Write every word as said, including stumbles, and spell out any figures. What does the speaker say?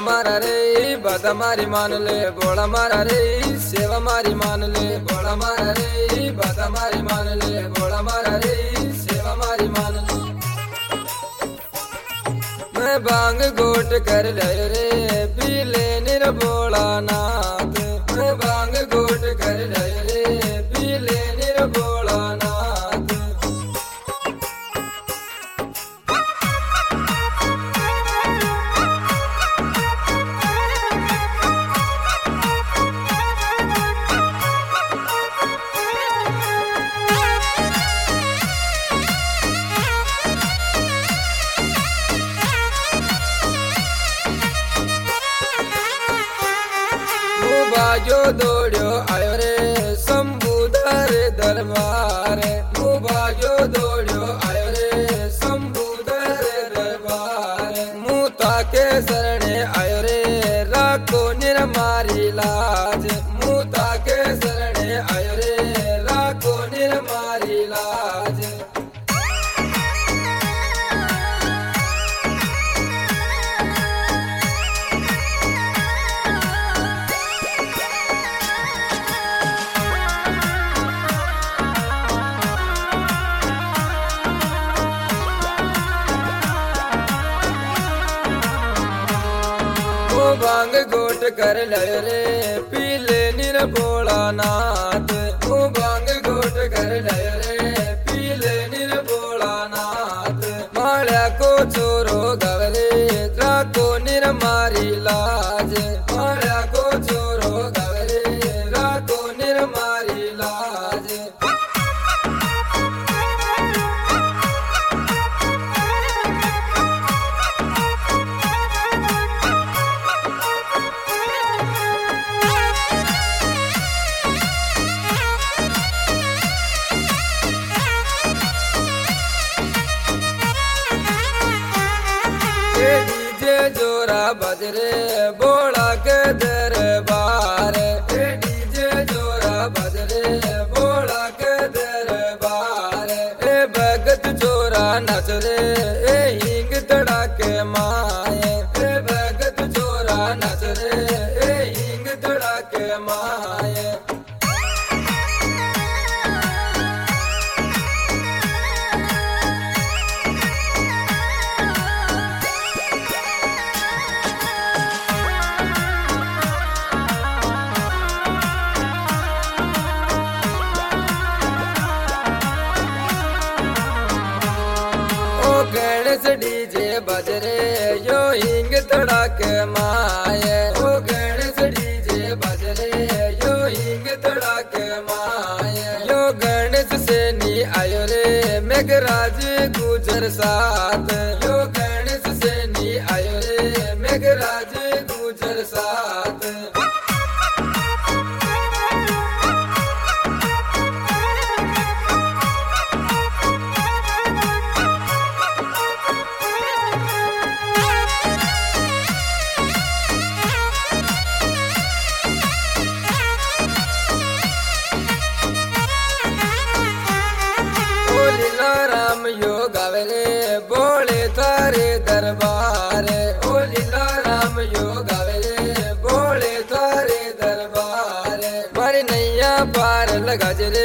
मारा रे बात मारी मान ले बोला मारा रे सेवा मारी मान ले बोला मारा रे बात मारी मान ले बोला मारा रे सेवा मारी मान ले मैं बांग गोट कर ले रे पी ले निर बोला नाथ मैं बांग गोट कर ले रे पी ले निर बोला नाथ बाजो दौड़ो आयो रे शंभुधर दरबार बाजो दौड़ो आयो रे शंभुधर दरबार मुता के शरणे आयो रे राखो निर्मारी लाज मुता के शरणे आयो रे राखो निर्मारी लाज बांग गोट कर ले रे पीले निर बोला नाथ वो बांग गोट कर ले रे पीले निर बोला नाथ माल्या को चोरो गवरे राको निर मारी लाज माल्या को चोरो गवरे राको निर मारी लाज डीजे जोरा बजरे बोला के दरबार डीजे जोरा बजरे बोला के दरबार ए भगत जोरा नच रे ए हिंग तड़ा के माए ए भगत जोरा नच रे ए हिंग तड़ा के माए गणेश डीजे बजरे यो हिंग तड़ाके माए ओ गणेश डीजे बजरे यो हिंग तड़ाके माए यो गणेश से नी आयो रे मेघराज गुजर साथ यो गणेश से नी आयो रे मेघराज गुजर साथ राम यो गावरे बोले थारे दरबार ओ लीला राम यो गावरे बोले थारे दरबार मारी नैया पार लगा जरे